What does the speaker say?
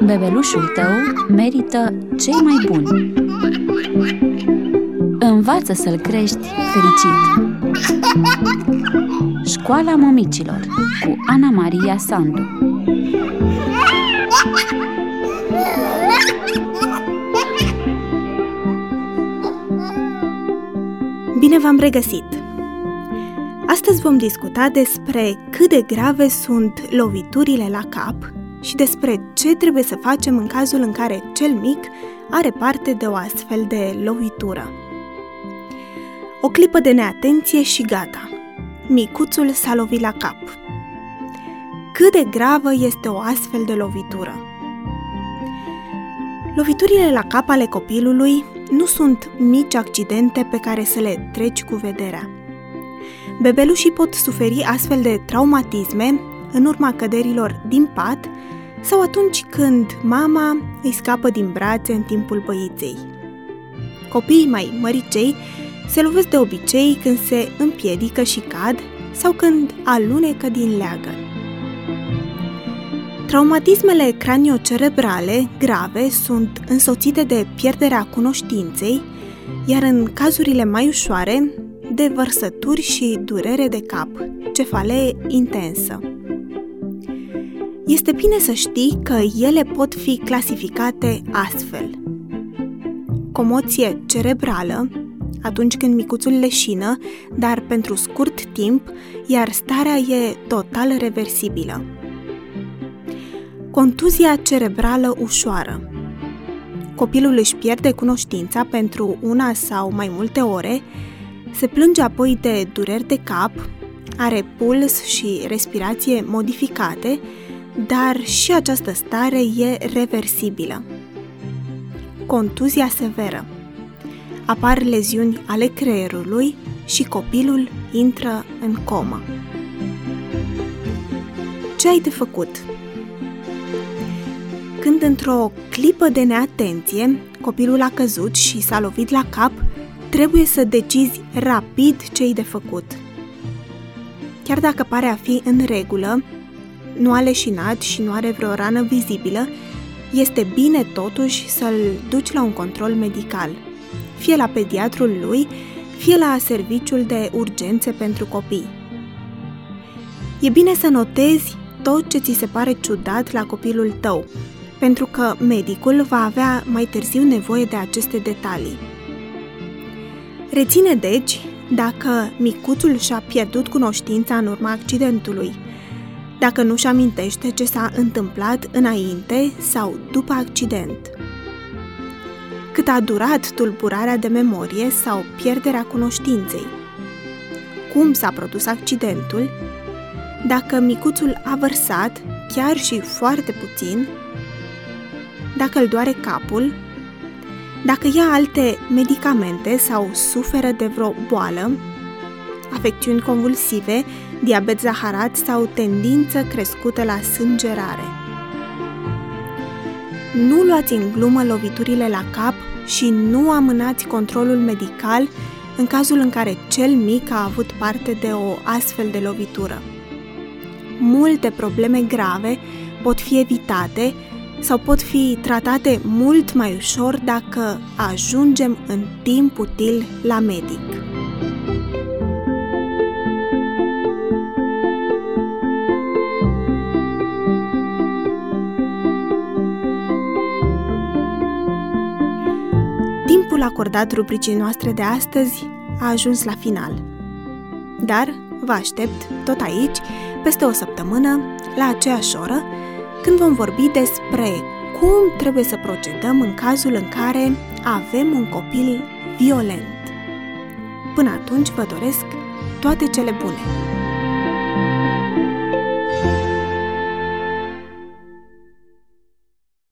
Bebelușul tău merită cei mai buni. Învață să-l crești fericit. Școala Mămicilor cu Ana Maria Sandu. Bine v-am regăsit! Astăzi vom discuta despre cât de grave sunt loviturile la cap și despre ce trebuie să facem în cazul în care cel mic are parte de o astfel de lovitură. O clipă de neatenție și gata. Micuțul s-a lovit la cap. Cât de gravă este o astfel de lovitură? Loviturile la cap ale copilului nu sunt mici accidente pe care să le treci cu vederea. Bebelușii pot suferi astfel de traumatisme în urma căderilor din pat sau atunci când mama îi scapă din brațe în timpul băiței. Copiii mai măricei se lovesc de obicei când se împiedică și cad sau când alunecă din leagăn. Traumatismele craniocerebrale grave sunt însoțite de pierderea cunoștinței, iar în cazurile mai ușoare, de vărsături și durere de cap, cefalee intensă. Este bine să știi că ele pot fi clasificate astfel. Comoție cerebrală, atunci când micuțul leșină, dar pentru scurt timp, iar starea e total reversibilă. Contuzia cerebrală ușoară. Copilul își pierde cunoștința pentru una sau mai multe ore, se plânge apoi de dureri de cap, are puls și respirație modificate, dar și această stare e reversibilă. Contuzia severă. Apar leziuni ale creierului și copilul intră în comă. Ce ai de făcut? Când într-o clipă de neatenție copilul a căzut și s-a lovit la cap, trebuie să decizi rapid ce-i de făcut. Chiar dacă pare a fi în regulă, nu a leșinat și nu are vreo rană vizibilă, este bine totuși să-l duci la un control medical, fie la pediatrul lui, fie la serviciul de urgențe pentru copii. E bine să notezi tot ce ți se pare ciudat la copilul tău, pentru că medicul va avea mai târziu nevoie de aceste detalii. Reține deci dacă micuțul și-a pierdut cunoștința în urma accidentului, dacă nu-și amintește ce s-a întâmplat înainte sau după accident, cât a durat tulburarea de memorie sau pierderea cunoștinței, cum s-a produs accidentul, dacă micuțul a vărsat, chiar și foarte puțin, dacă îl doare capul, dacă ia alte medicamente sau suferă de vreo boală, afecțiuni convulsive, diabet zaharat sau tendință crescută la sângerare. Nu luați în glumă loviturile la cap și nu amânați controlul medical în cazul în care cel mic a avut parte de o astfel de lovitură. Multe probleme grave pot fi evitate sau pot fi tratate mult mai ușor dacă ajungem în timp util la medic. Timpul acordat rubricii noastre de astăzi a ajuns la final. Dar vă aștept tot aici, peste o săptămână, la aceeași oră, când vom vorbi despre cum trebuie să procedăm în cazul în care avem un copil violent. Până atunci vă doresc toate cele bune!